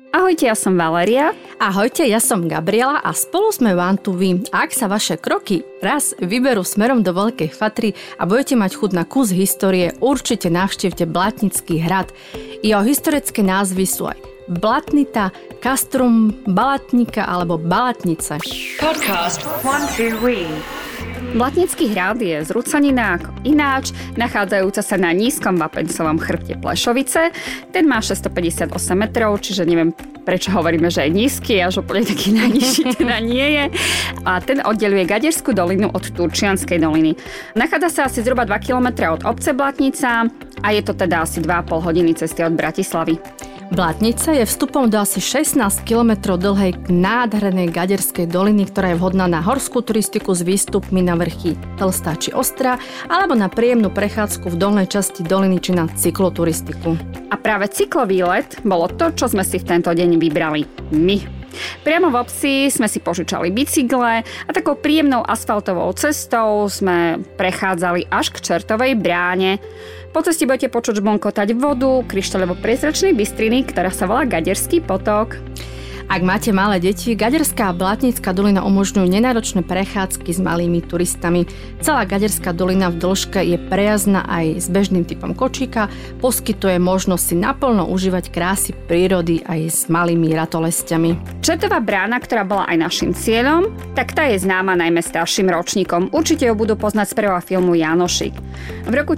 Ahojte, ja som Valéria. Ahojte, ja som Gabriela a spolu sme vám tu vy. Ak sa vaše kroky raz vyberú smerom do Veľkej Fatry a budete mať chuť na kus histórie, určite navštívte Blatnický hrad. Jeho historické názvy sú aj Blatnita, Castrum, Balatnika alebo Balatnice. Podcast 1, 2, we. Blatnický hrad je zrúcanina ako ináč, nachádzajúca sa na nízkom vápencovom chrbte Plešovice. Ten má 658 metrov, čiže neviem, prečo hovoríme, že je nízky, až úplne taký najnižší teda nie je. A ten oddeľuje Gaderskú dolinu od Turčianskej doliny. Nachádza sa asi zhruba 2 km od obce Blatnica a je to teda asi 2,5 hodiny cesty od Bratislavy. Blatnica je vstupom do asi 16 km dlhej nádhernej Gaderskej doliny, ktorá je vhodná na horskú turistiku s výstupmi na vrchy Tlstá či Ostrá, alebo na príjemnú prechádzku v dolnej časti doliny či na cykloturistiku. A práve cyklovýlet bolo to, čo sme si v tento deň vybrali my. Priamo v obci sme si požičali bicykle a takou príjemnou asfaltovou cestou sme prechádzali až k Čertovej bráne. Po ceste budete počuť žbonkotať vodu kryštáľovo priezračnej bystriny, ktorá sa volá Gaderský potok. Ak máte malé deti, Gaderská a Blatnická dolina umožňujú nenáročné prechádzky s malými turistami. Celá Gaderská dolina v dĺžke je prejazdná aj s bežným typom kočíka, poskytuje možnosť si naplno užívať krásy prírody aj s malými ratolesťami. Čertová brána, ktorá bola aj našim cieľom, tak tá je známa najmä starším ročníkom. Určite ju budú poznať z prvého filmu Jánošik. V roku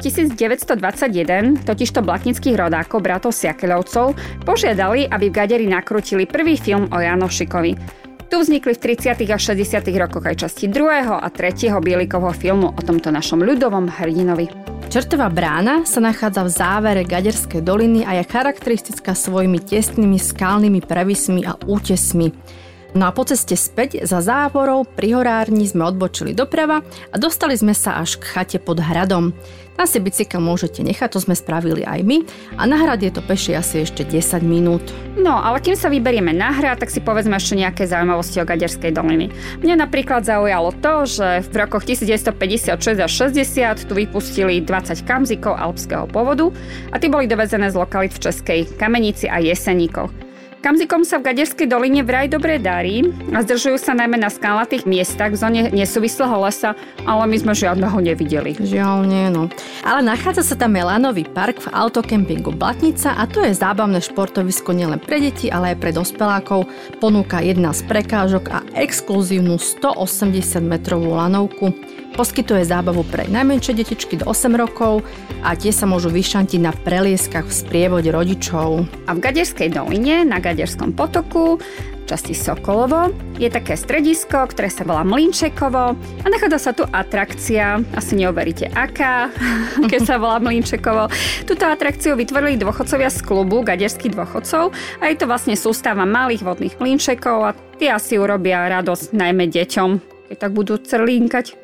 1921 totižto blatnických rodákov, bratov Siakeľovcov, požiadali, aby v Gaderi nakrútili prvý film o Jánošikovi. Tu vznikli v 30. a 60. rokoch aj časti 2. a 3. Bielikovho filmu o tomto našom ľudovom hrdinovi. Čertová brána sa nachádza v závere Gaderskej doliny a je charakteristická svojimi tesnými skalnými prevismi a útesmi. No a po ceste späť za závorou pri horárni sme odbočili doprava a dostali sme sa až k chate pod hradom. Tam si bicykel môžete nechať, to sme spravili aj my a na hrad je to peši asi ešte 10 minút. No, ale kým sa vyberieme na hrad, tak si povedzme ešte nejaké zaujímavosti o Gaderskej doliny. Mňa napríklad zaujalo to, že v rokoch 1956 a 60 tu vypustili 20 kamzikov alpského pôvodu a tí boli dovezené z lokalít v Českej Kamenici a Jeseníkoch. Kamzikom sa v Gaderskej doline vraj dobre darí a zdržujú sa najmä na skalnatých miestach v zóne nesúvislého lesa, ale my sme žiadneho nevideli. Žiaľ nie, no. Ale nachádza sa tam Lanový park v autokempingu Blatnica a to je zábavné športovisko nielen pre deti, ale aj pre dospelákov. Ponúka jedna z prekážok a exkluzívnu 180 metrovú lanovku. Poskytuje zábavu pre najmenšie detičky do 8 rokov a tie sa môžu vyšantiť na prelieskach v sprievode rodičov. A v Gaderskej doline, na Gaderskom potoku, časti Sokolovo, je také stredisko, ktoré sa volá Mlynčekovo a nachádza sa tu atrakcia, asi neuveríte aká, keď sa volá Mlynčekovo. Túto atrakciu vytvorili dôchodcovia z klubu Gaderských dôchodcov a je to vlastne sústava malých vodných mlynčekov a tie asi urobia radosť najmä deťom, keď tak budú crlínkať.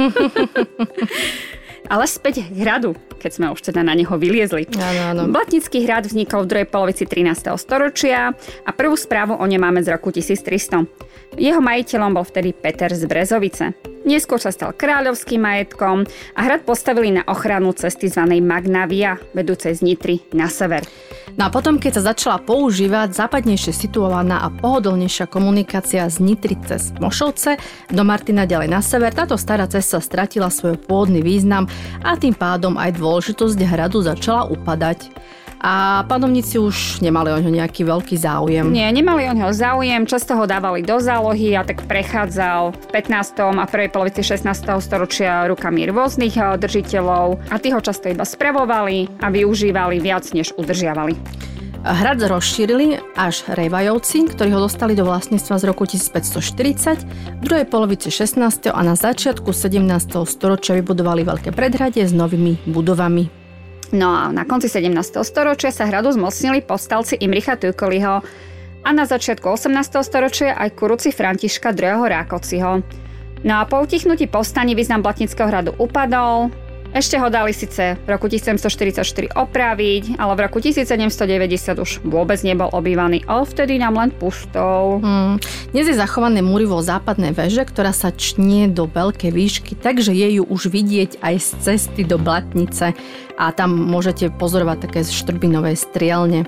Ale späť k hradu, keď sme už teda na neho vyliezli. Áno. Blatnický hrad vznikol v druhej polovici 13. storočia a prvú správu o ňom máme z roku 1300. Jeho majiteľom bol vtedy Peter z Brezovice. Neskôr sa stal kráľovským majetkom a hrad postavili na ochranu cesty zvanej Magna Via, vedúcej z Nitry na sever. No a potom, keď sa začala používať západnejšie situovaná a pohodlnejšia komunikácia z Nitry cez Mošovce do Martina ďalej na sever, táto stará cesta stratila svoj pôvodný význam a tým pádom aj dôležitosť hradu začala upadať. A panovníci už nemali o ňo nejaký veľký záujem. Nie, nemali o ňo záujem, často ho dávali do zálohy a tak prechádzal v 15. a prvej polovici 16. storočia rukami rôznych držiteľov a tí ho často iba spravovali a využívali viac, než udržiavali. Hrad rozšírili až Rejvajovci, ktorí ho dostali do vlastníctva z roku 1540, v druhej polovici 16. a na začiatku 17. storočia vybudovali veľké predhradie s novými budovami. No a na konci 17. storočia sa hradu zmocnili povstalci Imricha Tujkoliho a na začiatku 18. storočia aj kurúci Františka II. Rákociho. No a po utichnutí povstaní význam Blatnického hradu upadol. Ešte ho dali síce v roku 1744 opraviť, ale v roku 1790 už vôbec nebol obývaný, ale vtedy nám len pustol. Dnes je zachované múrivo západnej veže, ktorá sa čnie do veľkej výšky, takže je ju už vidieť aj z cesty do Blatnice a tam môžete pozorovať také štrbinové strielne.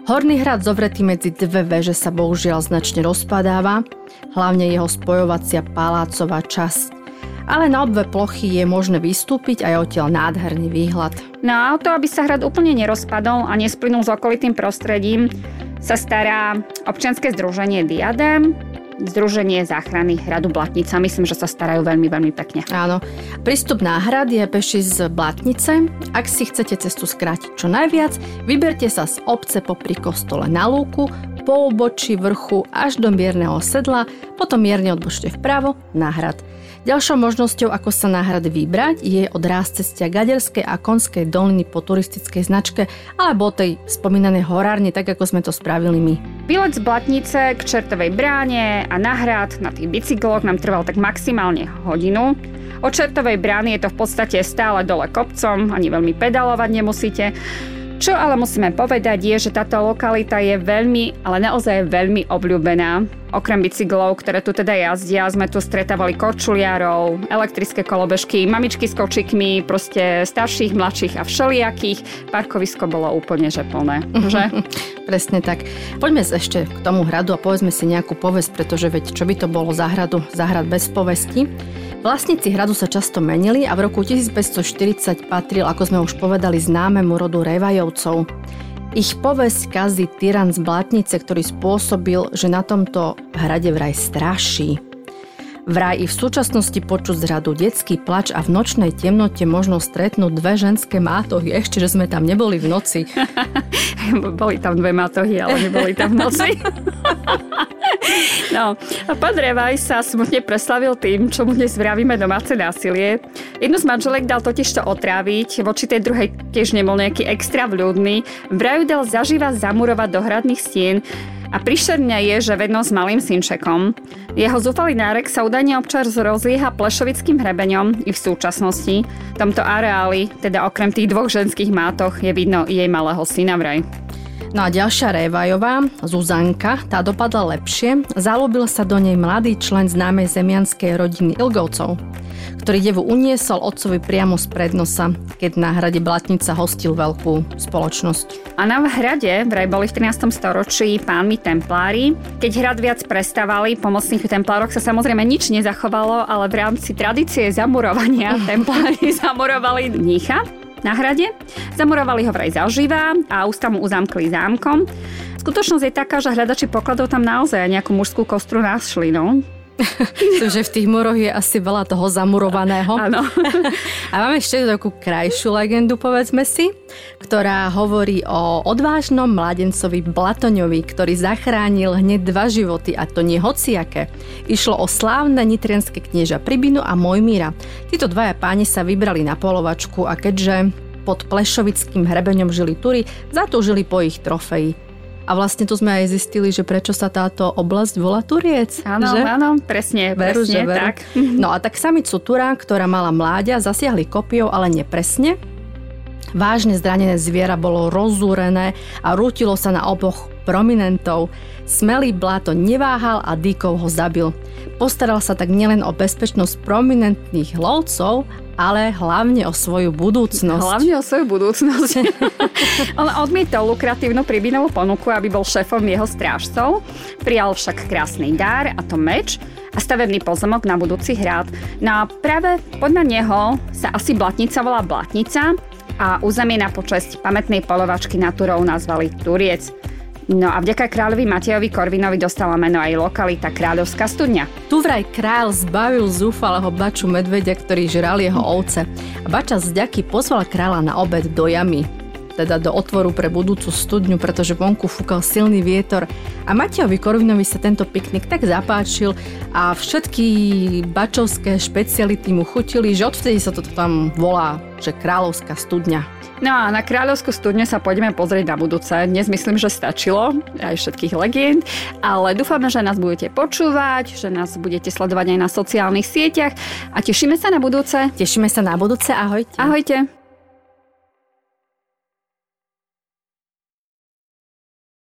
Horný hrad zovretý medzi dve veže sa bohužiaľ značne rozpadáva, hlavne jeho spojovacia palácová časť. Ale na obve plochy je možné vystúpiť a je odtiaľ nádherný výhľad. No a o to, aby sa hrad úplne nerozpadol a nesplynul s okolitým prostredím, sa stará občianske združenie Diadem, Združenie záchrany hradu Blatnica. Myslím, že sa starajú veľmi, veľmi pekne. Áno. Prístup na hrad je peši z Blatnice. Ak si chcete cestu skrátiť čo najviac, vyberte sa z obce popri kostole na lúku, po obočí vrchu až do mierneho sedla, potom mierne odbočte vpravo na hrad. Ďalšou možnosťou, ako sa na hrad vybrať, je od cestia Gaderskej a Konskej doliny po turistickej značke alebo tej spomínanej horárne, tak ako sme to spravili my. Výlet z Blatnice k Čertovej bráne a na hrad na tých bicykloch nám trval tak maximálne hodinu. Od Čertovej brány je to v podstate stále dole kopcom, ani veľmi pedalovať nemusíte. Čo ale musíme povedať je, že táto lokalita je veľmi, ale naozaj veľmi obľúbená. Okrem bicyklov, ktoré tu teda jazdia, sme tu stretávali korčuliarov, elektrické kolobežky, mamičky s kočikmi, proste starších, mladších a všelijakých. Parkovisko bolo úplne že plné, že? Presne tak. Poďme ešte k tomu hradu a povedzme si nejakú povesť, pretože veď čo by to bolo za hrad bez povesti. Vlastníci hradu sa často menili a v roku 1540 patril, ako sme už povedali, známemu rodu Revajovcov. Ich povesť kazí tyran z Blatnice, ktorý spôsobil, že na tomto hrade vraj straší. Vraj i v súčasnosti počuť z hradu detský plač a v nočnej temnote možno stretnúť dve ženské mátohy. Ešte, že sme tam neboli v noci. Boli tam dve mátohy, ale neboli tam v noci. No, a pán Revaj sa smutne preslavil tým, čo mu dnes vravíme domáce násilie. Jednu z manželek dal totiž to otráviť, voči tej druhej tiež nebol nejaký extra vľúdny. Vraj dal zaživa zamurovať do hradných stien a príšerné je, že vedno s malým synčekom. Jeho zúfalý nárek sa údajne občas rozlieha Plešovickým hrebeňom i v súčasnosti. V tomto areáli, teda okrem tých dvoch ženských mátoch, je vidno jej malého syna vraj. No a ďalšia Révajová, Zuzanka, tá dopadla lepšie. Zalúbil sa do nej mladý člen známej zemianskej rodiny Ilgovcov, ktorý devu uniesol otcovi priamo spred nosa, keď na hrade Blatnica hostil veľkú spoločnosť. A na hrade vraj boli v 13. storočí pánmi templári. Keď hrad viac prestávali, pomocných templároch sa samozrejme nič nezachovalo, ale v rámci tradície zamurovania templári zamurovali mnícha na hrade. Zamurovali ho vraj zaživa a ústa mu uzamkli zámkom. Skutočnosť je taká, že hľadači pokladov tam naozaj nejakú mužskú kostru našli, no. Že v tých muroch je asi veľa toho zamurovaného. Áno. A máme ešte takú krajšiu legendu, povedzme si, ktorá hovorí o odvážnom mládencovi Blatoňovi, ktorý zachránil hneď 2 životy, a to nie hociaké. Išlo o slávne nitrianske knieža Pribinu a Mojmíra. Títo dvaja páni sa vybrali na polovačku a keďže pod Plešovickým hrebeňom žili Turi, zatúžili po ich trofeji. A vlastne tu sme aj zistili, že prečo sa táto oblasť volá Turiec. Áno, že? Áno, presne, veru, presne, veru. tak. No a tak samicu Tura, ktorá mala mláďa, zasiahli kopijou, ale nepresne. Vážne zranené zviera bolo rozúrené a rútilo sa na oboch prominentov. Smelý Blato neváhal a dýkov ho zabil. Postaral sa tak nielen o bezpečnosť prominentných lovcov, ale hlavne o svoju budúcnosť. Hlavne o svoju budúcnosť. On odmietol lukratívnu Pribinovú ponuku, aby bol šéfom jeho strážcov. Prijal však krásny dar, a to meč a stavebný pozemok na budúci hrad. No a práve podľa neho sa asi Blatnica volá Blatnica a územie na počesť pamätnej polovačky na Turov nazvali Turiec. No a vďaka kráľovi Matejovi Korvinovi dostala meno aj lokalita Kráľovská studňa. Tu vraj kráľ zbavil zúfalého Baču medveďa, ktorý žral jeho ovce. A Bača z vďaky pozval kráľa na obed do jamy, teda do otvoru pre budúcu studňu, pretože vonku fúkal silný vietor. A Matejovi Korvinovi sa tento piknik tak zapáčil a všetky bačovské špeciality mu chutili, že odvtedy sa to tam volá, že Kráľovská studňa. No a na Kráľovskú studňu sa poďme pozrieť na budúce. Dnes myslím, že stačilo aj všetkých legend, ale dúfame, že nás budete počúvať, že nás budete sledovať aj na sociálnych sieťach a tešíme sa na budúce. Tešíme sa na budúce, ahojte. Ahojte.